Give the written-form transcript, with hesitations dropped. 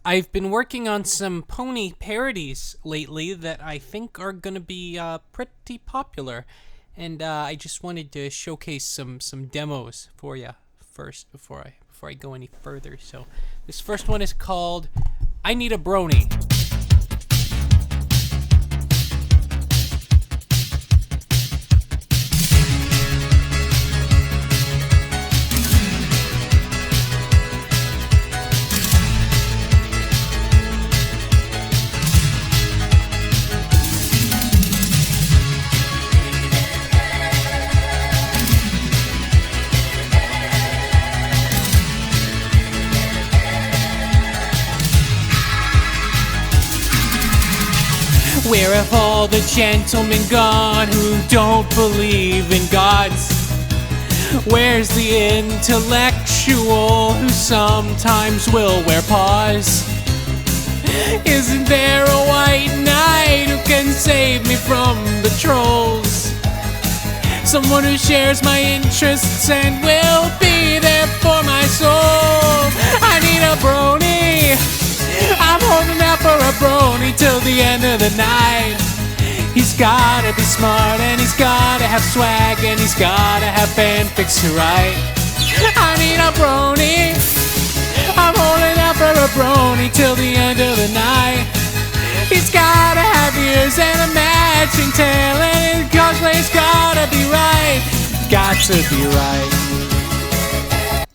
I've been working on some pony parodies lately that I think are gonna be pretty popular, and I just wanted to showcase some demos for you first before I go any further. So this first one is called "I Need a Brony." Where have all the gentlemen gone who don't believe in gods? Where's the intellectual who sometimes will wear paws? Isn't there a white knight who can save me from the trolls? Someone who shares my interests and will be there for my soul. I need a brony. I'm holding out for a brony till the end of the night. He's gotta be smart and he's gotta have swag and he's gotta have fanfics to write. I need a brony. I'm holding out for a brony till the end of the night. He's gotta have ears and a matching tail and his cosplay's gotta be right. Got to be right.